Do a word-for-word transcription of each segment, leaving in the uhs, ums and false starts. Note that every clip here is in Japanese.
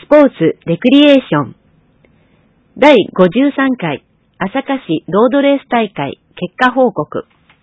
スポーツレクリエーションだいごじゅうさんかい朝霞市ロードレース大会結果報告。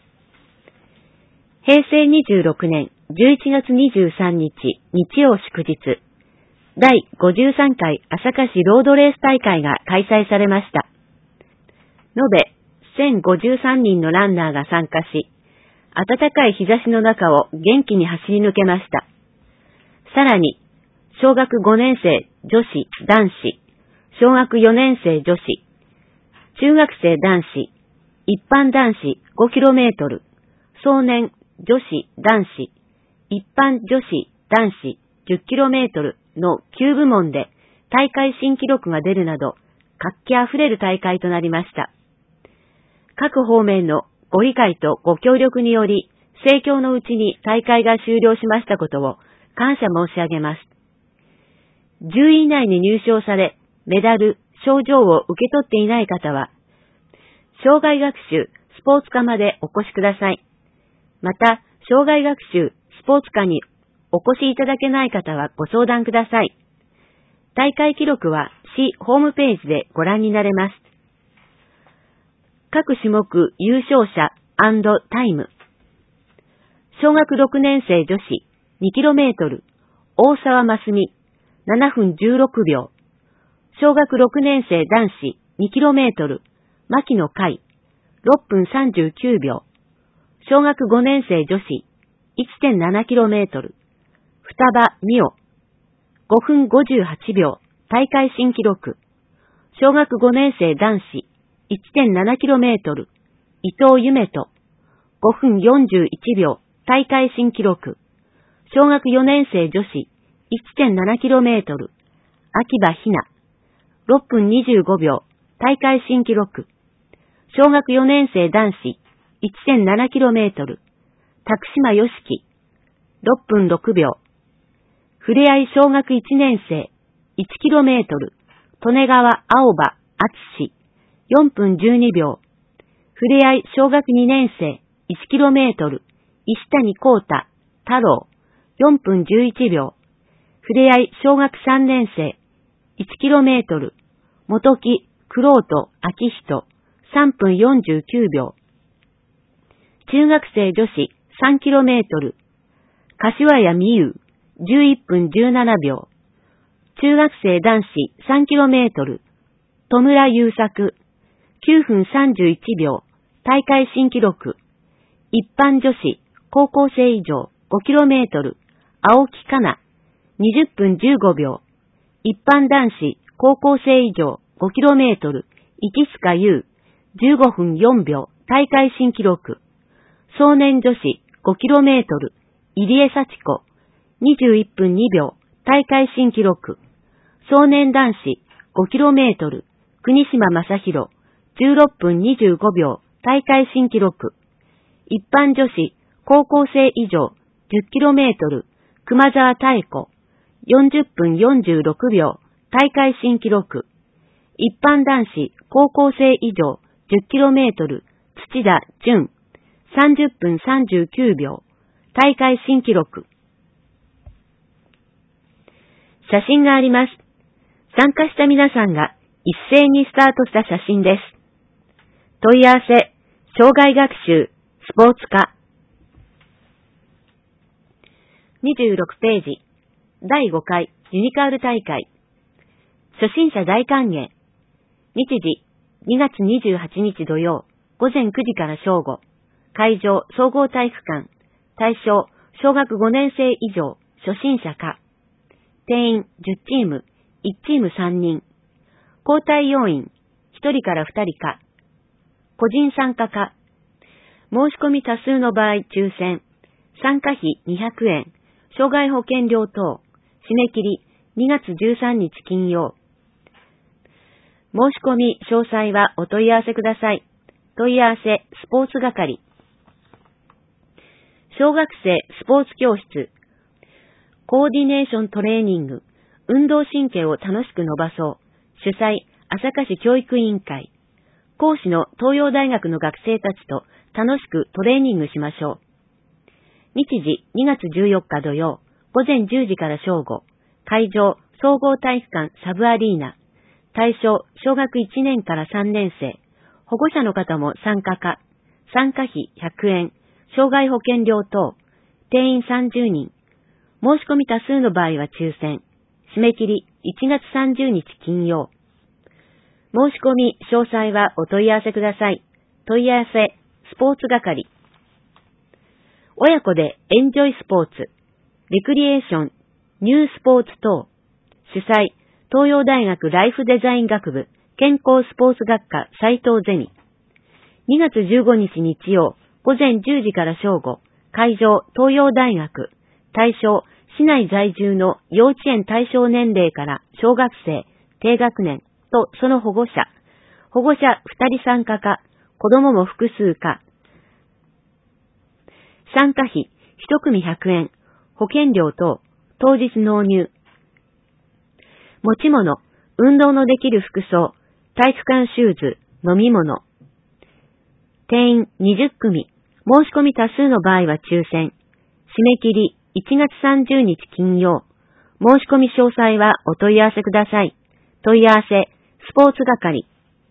へいせいにじゅうろくねんじゅういちがつにじゅうさんにち日曜祝日、だいごじゅうさんかい朝霞市ロードレース大会が開催されました。延べせんごじゅうさんにんのランナーが参加し、暖かい日差しの中を元気に走り抜けました。さらに、小学ごねんせい女子男子、小学よねんせい女子、中学生男子、一般男子 ごキロメートル、壮年女子男子、一般女子男子 じゅっキロメートルのきゅうぶもんで大会新記録が出るなど、活気あふれる大会となりました。各方面のご理解とご協力により、盛況のうちに大会が終了しましたことを感謝申し上げます。じゅうい以内に入賞され、メダル、賞状を受け取っていない方は、障害学習スポーツ科までお越しください。また、障害学習スポーツ科にお越しいただけない方はご相談ください。大会記録は市ホームページでご覧になれます。各種目優勝者&タイム。小学ろくねんせい女子 にキロメートル、大沢真澄ななふんじゅうろくびょう。小学ろくねんせい男子 にキロメートル、牧野海ろっぷんさんじゅうきゅうびょう。小学ごねんせい女子 いってんななキロメートル、双葉美代ごふんごじゅうはちびょう、大会新記録。小学ごねんせい男子 いってんななキロメートル、伊藤夢人ごふんよんじゅういちびょう、大会新記録。小学よねんせい女子 いってんななキロメートル、秋葉ひなろっぷんにじゅうごびょう、大会新記録。小学よねんせい男子 いってんななキロメートル、拓島よしきろっぷんろくびょう。ふれあい小学いちねんせいいちキロメートル、利根川青葉敦よんぷんじゅうにびょう。ふれあい小学にねんせいいちキロメートル、石谷光太太郎よんぷんじゅういちびょう。ふれあい小学さんねんせいいちキロメートル、元木黒人明人さんぷんよんじゅうきゅうびょう。中学生女子さんキロメートル、柏谷美優じゅういっぷんじゅうななびょう。中学生男子さんキロメートル、戸村優作きゅうふんさんじゅういちびょう、大会新記録。一般女子高校生以上 ごキロメートル、青木かなにじゅっぷんじゅうごびょう。一般男子高校生以上 ごキロメートル、市塚優じゅうごふんよんびょう、大会新記録。壮年女子ごキロメートル、入江幸子にじゅういっぷんにびょう、大会新記録。壮年男子ごキロメートル、国島正宏じゅうろっぷんにじゅうごびょう、大会新記録。一般女子高校生以上 じゅっキロメートル、熊沢妙子よんじゅっぷんよんじゅうろくびょう、大会新記録。一般男子高校生以上 じゅっキロメートル、土田淳さんじゅっぷんさんじゅうきゅうびょう、大会新記録。写真があります。参加した皆さんが一斉にスタートした写真です。問い合わせ、障害学習、スポーツ科。にじゅうろくページ、だいごかいユニカール大会。初心者大歓迎。日時、にがつにじゅうはちにち土曜、ごぜんくじから正午。会場、総合体育館。対象、小学ごねんせい以上、初心者科。定員じゅっチーム、いちチームさんにん。交代要員、ひとりからふたりか。個人参加か。申し込み多数の場合抽選。参加費にひゃくえん。障害保険料等。締め切りにがつじゅうさんにち金曜。申し込み詳細はお問い合わせください。問い合わせスポーツ係。小学生スポーツ教室。コーディネーショントレーニング。運動神経を楽しく伸ばそう。主催、朝霞市教育委員会。講師の東洋大学の学生たちと楽しくトレーニングしましょう。日時、にがつじゅうよっか土曜、ごぜんじゅうじから正午。会場、 総合体育館サブアリーナ。対象、小学いちねんからさんねん生。保護者の方も参加可。参加費ひゃくえん。障害保険料等。定員さんじゅうにん。申し込み多数の場合は抽選。締め切りいちがつさんじゅうにち金曜。申し込み詳細はお問い合わせください。問い合わせ、スポーツ係。親子でエンジョイスポーツ、レクリエーション、ニュースポーツ等。主催、東洋大学ライフデザイン学部健康スポーツ学科斉藤ゼミ。にがつじゅうごにち日曜、午前じゅうじから正午、会場東洋大学。対象、市内在住の幼稚園対象年齢から小学生、低学年とその保護者。保護者ふたり参加か、子供も複数か。参加費、いち組ひゃくえん。保険料等、当日納入。持ち物、運動のできる服装、体育館シューズ、飲み物。定員にじゅっ組。申し込み多数の場合は抽選。締め切りいちがつさんじゅうにち金曜。申し込み詳細はお問い合わせください。問い合わせ、スポーツ係。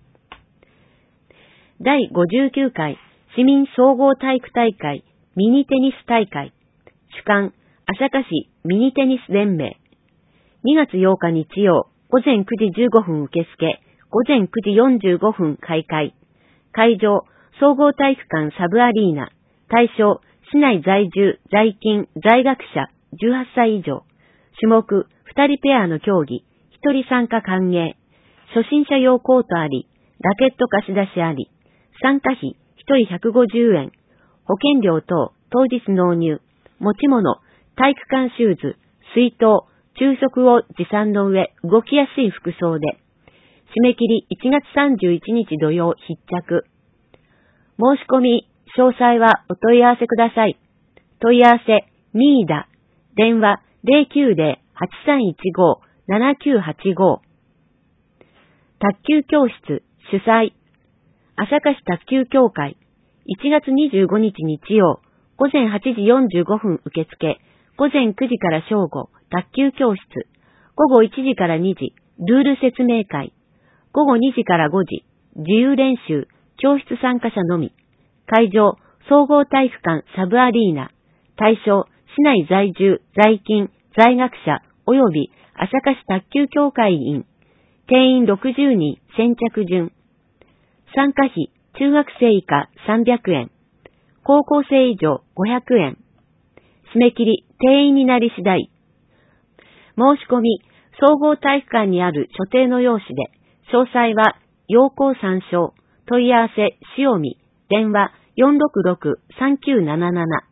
だいごじゅうきゅうかい市民総合体育大会ミニテニス大会。主管、朝霞市ミニテニス連盟。にがつようか日曜、午前くじじゅうごふん受付、午前くじよんじゅうごふん開会。会場、総合体育館サブアリーナ。対象、市内在住、在勤、在学者、じゅうはっさい以上。種目、ふたりペアの競技、ひとり参加歓迎。初心者用コートあり、ラケット貸し出しあり。参加費、ひとりひゃくごじゅうえん。保険料等、当日納入。持ち物、体育館シューズ、水筒、昼食を持参の上、動きやすい服装で。締め切りいちがつさんじゅういちにち土曜必着。申し込み、詳細はお問い合わせください。問い合わせ、ミーダ。電話ゼロきゅうゼロ はちさんいちご ななきゅうはちご。卓球教室、主催。朝霞市卓球協会。いちがつにじゅうごにち日曜、午前はちじよんじゅうごふん受付、午前くじから正午、卓球教室、午後いちじからにじ、ルール説明会、午後にじからごじ、自由練習、教室参加者のみ、会場、総合体育館サブアリーナ、対象、市内在住、在勤、在学者、及び朝霞市卓球協会員、定員ろくじゅうにん、先着順。参加費、中学生以下さんびゃくえん、高校生以上ごひゃくえん。締め切り、定員になり次第。申し込み、総合体育館にある所定の用紙で、詳細は要項参照、問い合わせ、塩見、電話 よんろくろく さんきゅうなななな。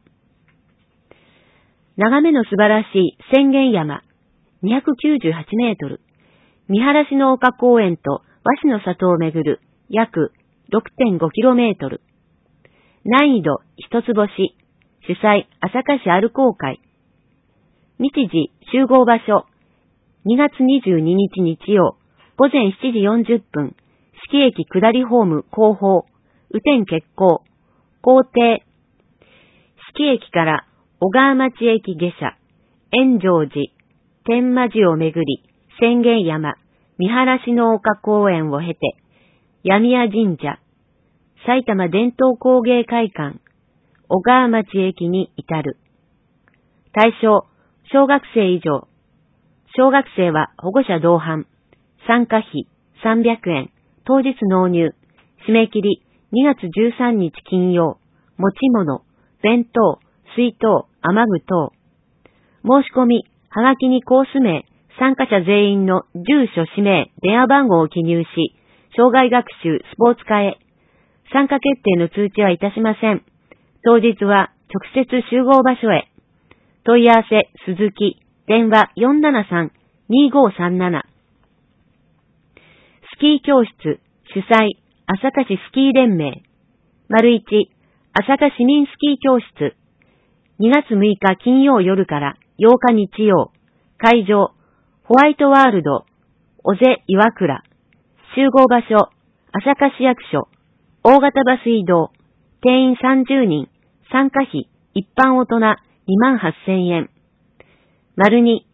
眺めの素晴らしい浅間山、にひゃくきゅうじゅうはちメートル。見晴らしの丘公園と和紙の里をめぐる約 ろくてんごキロメートル。難易度一つ星。主催朝霞市アルコー会。日時集合場所にがつにじゅうににち日曜午前しちじよんじゅっぷん四季駅下りホーム後方雨天決行行程四季駅から小川町駅下車円城寺天満寺をめぐり浅間山見晴らしの丘公園を経て闇屋神社埼玉伝統工芸会館小川町駅に至る。対象、小学生以上。小学生は保護者同伴。参加費さんびゃくえん。当日納入。締め切りにがつじゅうさんにち金曜。持ち物、弁当、水筒、雨具等。申し込み、はがきにコース名、参加者全員の住所、氏名、電話番号を記入し、障害学習、スポーツ科へ。参加決定の通知はいたしません。当日は直接集合場所へ。問い合わせ、鈴木、電話 よんななさん にごさんなな。スキー教室、主催、朝霞市スキー連盟。丸一、朝霞市民スキー教室。にがつむいか金曜夜からようか日曜。会場、ホワイトワールド、尾瀬岩倉。集合場所、朝霞市役所。大型バス移動。定員さんじゅうにん。参加費、一般大人にまんはっせんえん。丸に、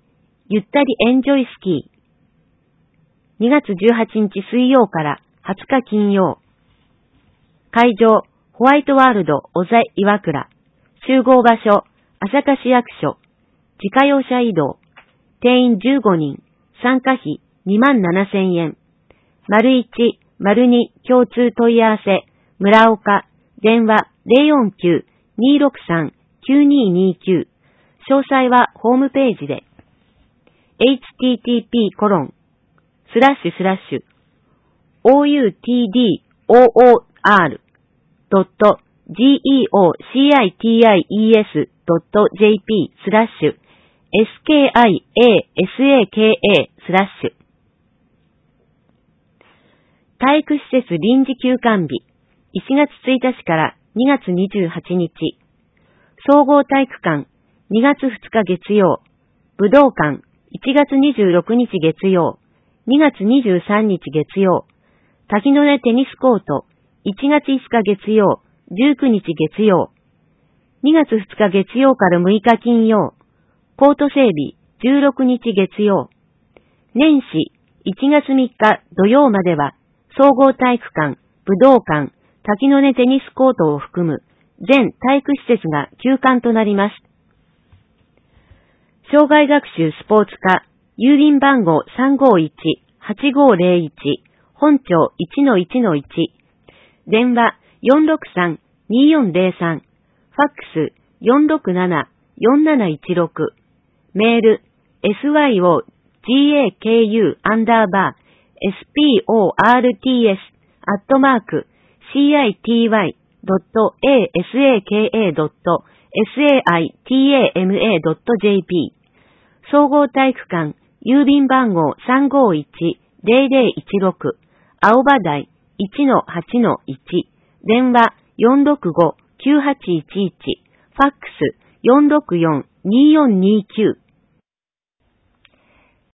ゆったりエンジョイスキー。にがつじゅうはちにち水曜からはつか金曜。会場、ホワイトワールド小座岩倉。集合場所、朝霞市役所。自家用車移動。定員じゅうごにん。参加費にまんななせんえん。丸いち、丸に共通問い合わせ。村岡。電話 ゼロよんきゅう にーろくさん きゅうにーにーきゅう。詳細はホームページで。エイチティーティーピーコロンスラッシュスラッシュ オーユーティーディーオーオーアール ドット ジーイーオーシーアイティーアイイーエス ドット ジェーピー スラッシュ エスケーアイエーエスエーケーエー スラッシュ。体育施設臨時休館日いちがつついたちからにがつにじゅうはちにち。総合体育館にがつふつか月曜。武道館いちがつにじゅうろくにち月曜。にがつにじゅうさんにち月曜。滝の根テニスコートいちがついつか月曜。じゅうくにち月曜。にがつふつか月曜からむいか金曜。コート整備じゅうろくにち月曜。年始いちがつみっか土曜までは総合体育館、武道館、滝の根テニスコートを含む全体育施設が休館となります。障害学習スポーツ課、郵便番号 さんごいち はちごゼロいち、本庁 いちのいちのいち、電話 よんろくさん にーよんゼロさん、ファックス よんろくなな よんなないちろく、メール エスワイオージーエーケーユー アンダーバー エスピーオーアールティーエス アットマーク シーアイティーワイ ドット エーエスエーケーエー ドット エスエーアイティーエーエムエー ドット ジェーピー。総合体育館、郵便番号 さんごいち ゼロゼロいちろく、青葉台 いちのはちのいち、電話 よんろくご きゅうはちいちいち、ファックス よんろくよん にーよんにーきゅう。